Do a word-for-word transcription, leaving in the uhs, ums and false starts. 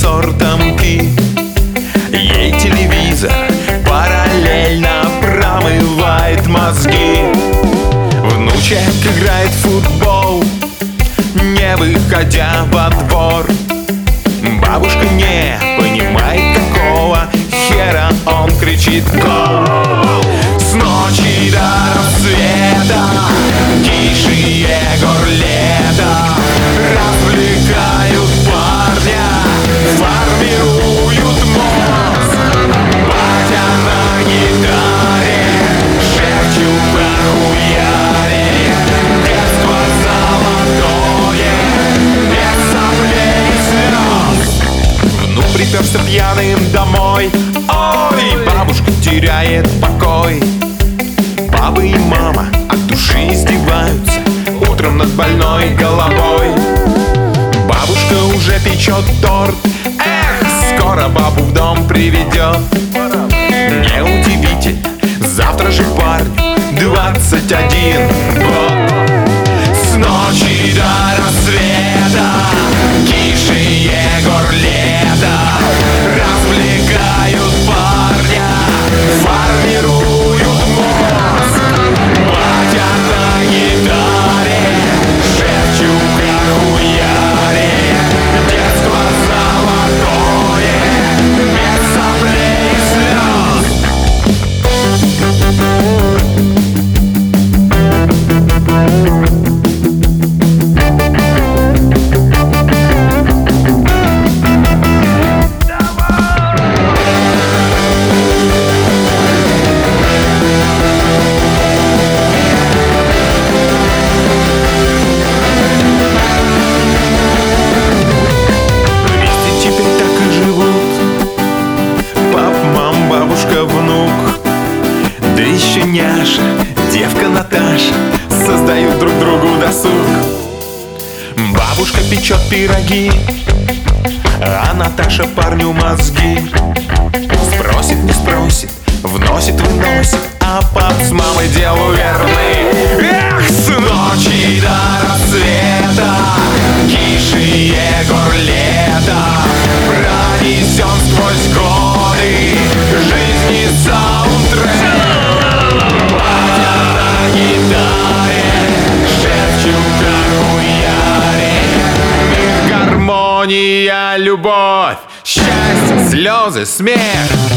сортом пи. Ей телевизор параллельно промывает мозги. Внучек играет в футбол, не выходя во двор. Бабушка не понимает, какого хера он кричит гол. С ночи до рассвета Киш и Егор Лето развлекают парня, формируют мозг. Батя на гитаре шепчут охуяре. Детство золотое, без соплей и слез. Внук приперся пьяным домой. Ой, бабушка теряет покой. Папа и мама от души издеваются утром над больной головой. Бабушка уже печет торт. Эх, скоро бабу в дом приведет. Неудивительно, завтра же парню двадцать один год. С ночи до рассвета Киш и Егор Лето развлекают парня, формируют мозг. Батя на гитаре шепчут охуяре. Детство золотое, без соплей и слез. Да еще няша, девка Наташа создают друг другу досуг. Бабушка печет пироги, а Наташа парню мозги. Спросит, не спросит, вносит, выносит, а пап с мамой делу верны. Эх, с ночи до рассвета Киш и Егор Лето пронесем сквозь годы жизни саундтрек. Гармония, любовь, счастье, слезы, смех.